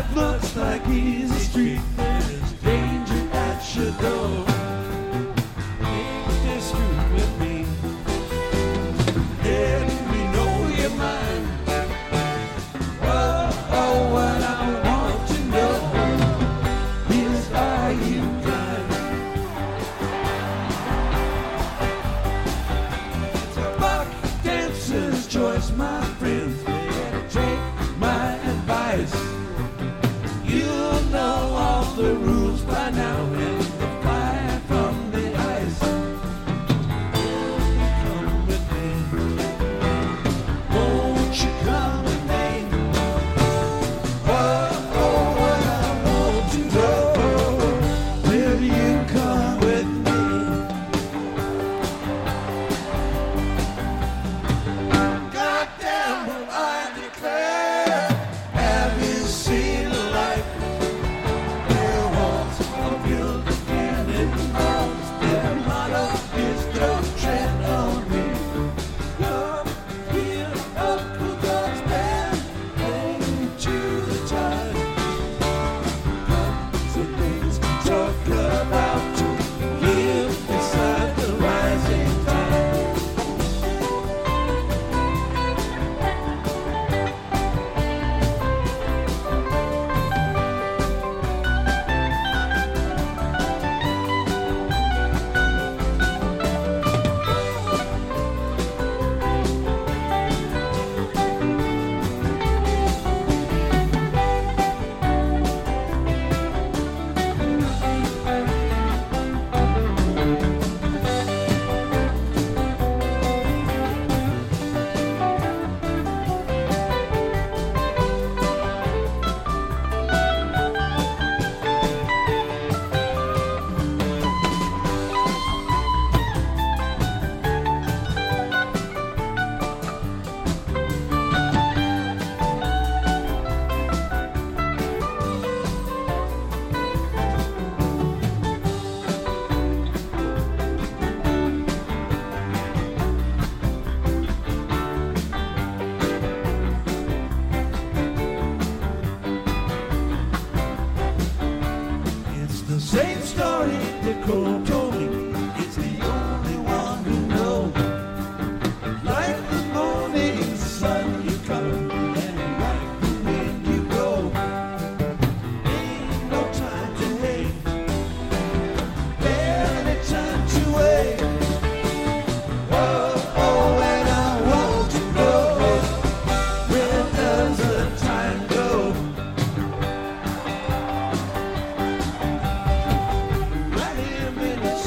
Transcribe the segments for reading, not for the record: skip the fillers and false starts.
looks like easy street. There's danger at your door. Ain't this true with me? Let me know your mind. Oh, what I want to know is, are you kind? It's a buck dancer's choice, my friends. Better take my advice. You'll know all the rules by now, and the fire from the ice. Come with me. Won't you come with me? Oh, what I want to know. Will you come with me? Goddamn, will I declare, have you seen a life? Their walls are built of granite walls. Their motto is don't tread on me. Come here, Uncle God's man, hang to the tide. Come, so things to talk about to live beside the rising tide. It's the same story that Cole told me. It's the only one who knows. Like the morning sun you come, and like the wind you go. Ain't no time to wait. Barely time to wait. Oh, and I want to know, where does the time go? Right here in the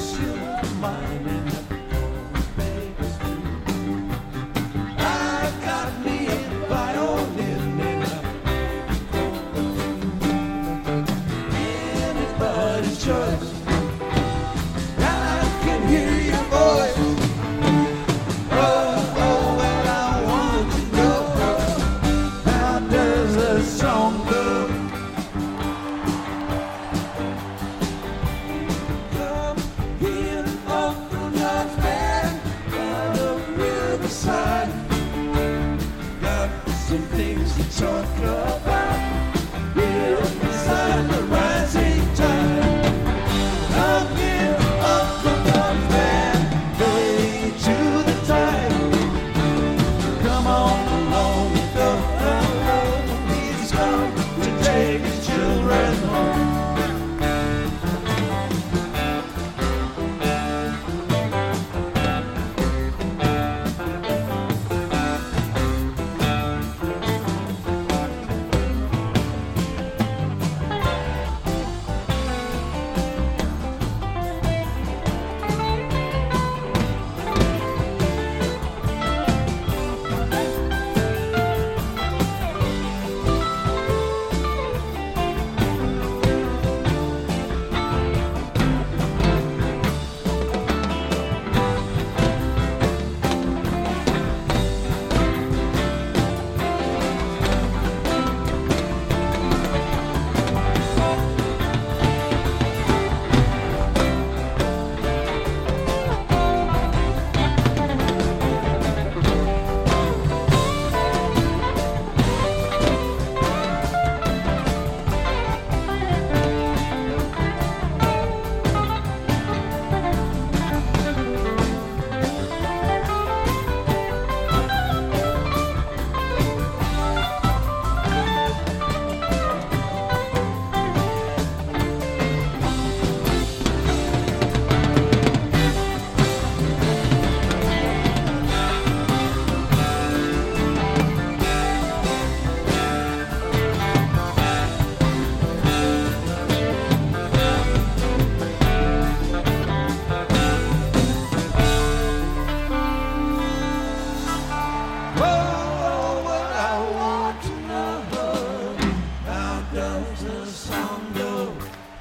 song go.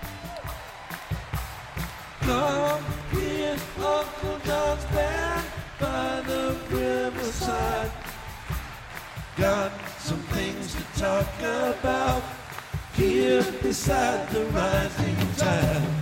Come hear Uncle John's band by the riverside. Got some things to talk about here beside the rising tide.